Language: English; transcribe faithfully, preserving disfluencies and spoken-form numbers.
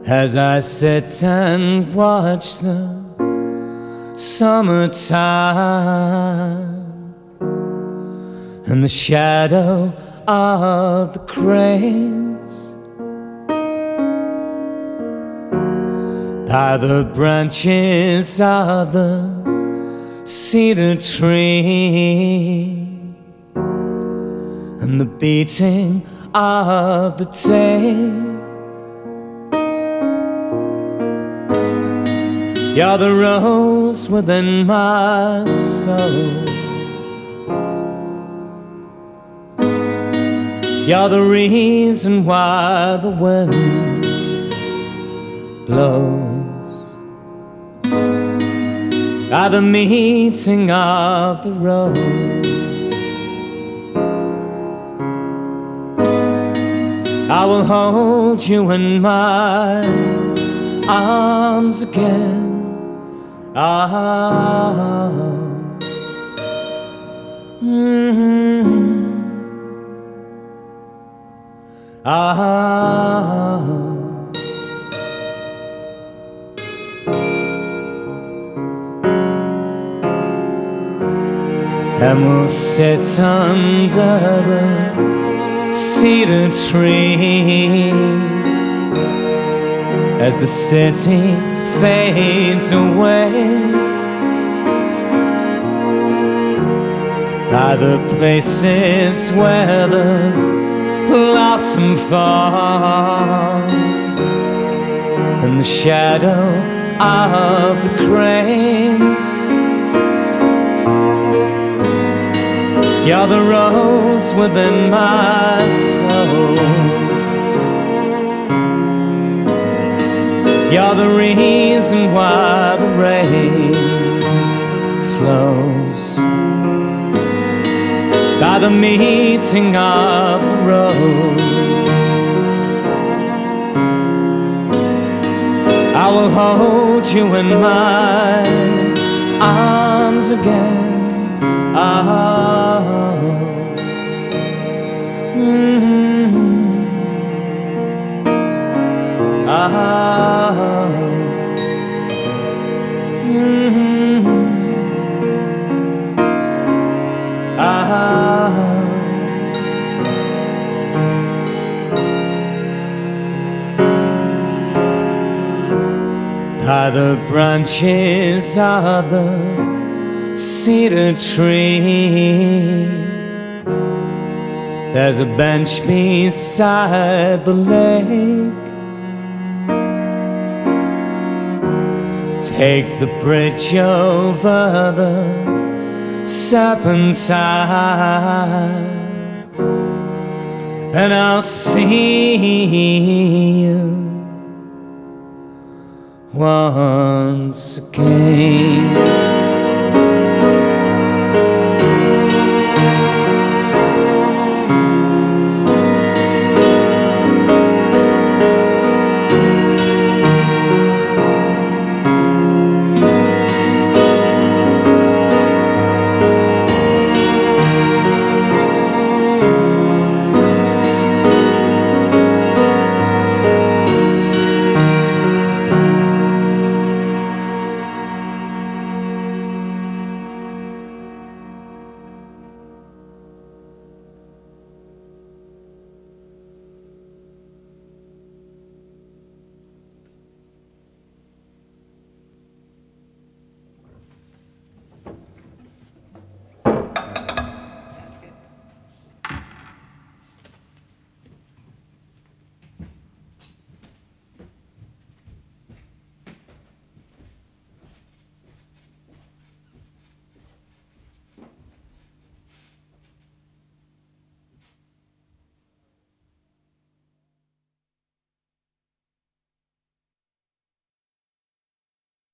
as I sit and watch the summertime and the shadow of the cranes by the branches of the cedar tree and the beating of the day. You're the rose within my soul. You're the reason why the wind blows by the meeting of the road. I will hold you in my arms again. Ah, mm-hmm. Ah, and we'll sit under the cedar tree as the city fades away by the places where the blossom falls and the shadow of the cranes. You're the rose within my soul. You're the reason why the rain flows by the meeting of the roads. I will hold you in my arms again. Ah, mm-hmm. Ah, mm-hmm. Ah, by the branches of the cedar tree, there's a bench beside the lake. Take the bridge over the Serpentine, and I'll see you once again.